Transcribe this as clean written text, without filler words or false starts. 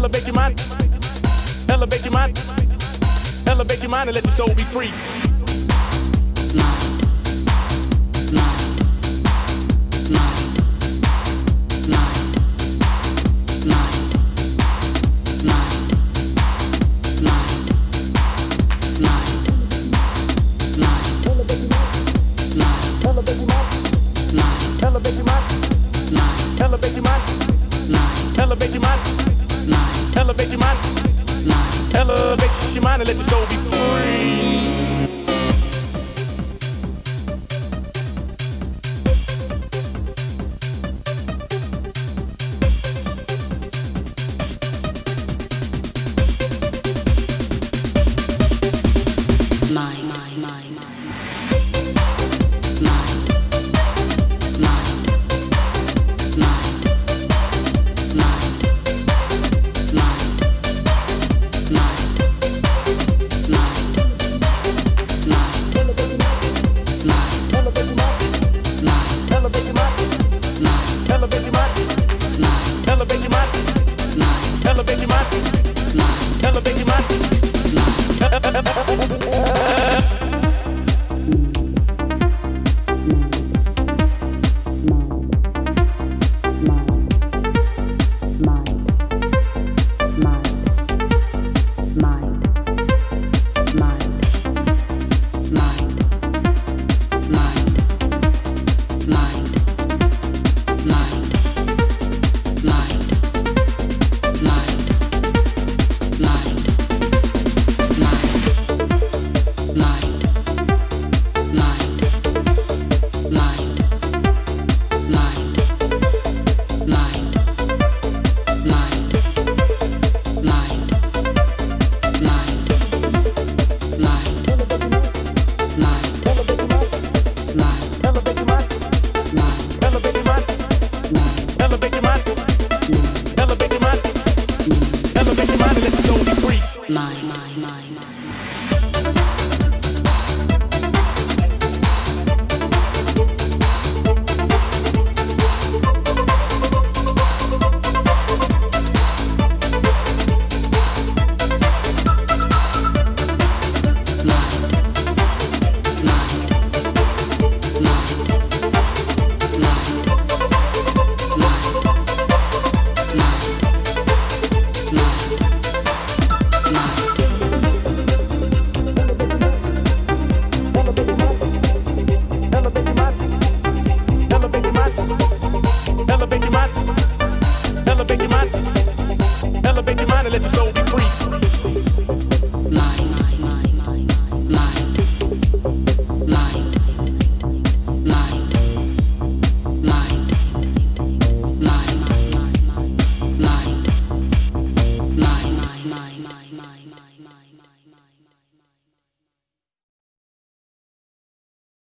elevate your mind, elevate your mind, elevate your mind and let your soul be free. Elevate your mind, elevate your mind, elevate your mind and let your soul be free. Elevate your mind, elevate your mind, elevate your